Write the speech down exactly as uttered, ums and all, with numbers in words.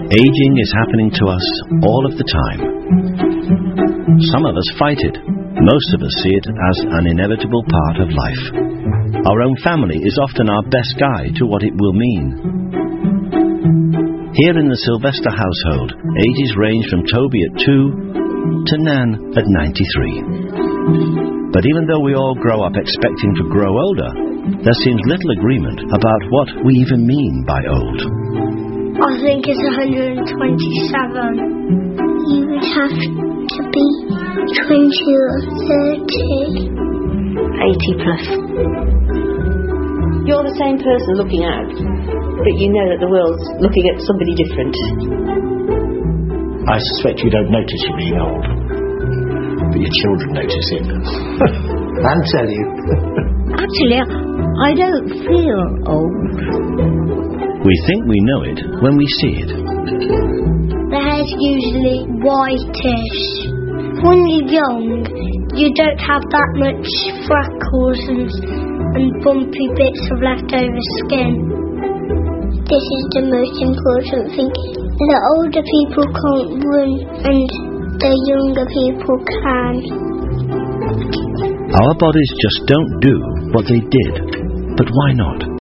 Aging is happening to us all of the time. Some of us fight it. Most of us see it as an inevitable part of life. Our own family is often our best guide to what it will mean. Here in the Sylvester household, ages range from Toby at two to Nan at ninety-three. But even though we all grow up expecting to grow older, there seems little agreement about what we even mean by old. I think it's one hundred twenty-seven. You would have to be twenty or thirty. eighty plus. You're the same person looking out, but you know that the world's looking at somebody different. I suspect you don't notice you're being old, but your children notice it. And tell you. Actually, I don't feel old. We think we know it when we see it. The hair's usually whitish. When you're young, you don't have that much freckles and, and bumpy bits of leftover skin. This is the most important thing. The older people can't run and the younger people can. Our bodies just don't do what they did. But why not?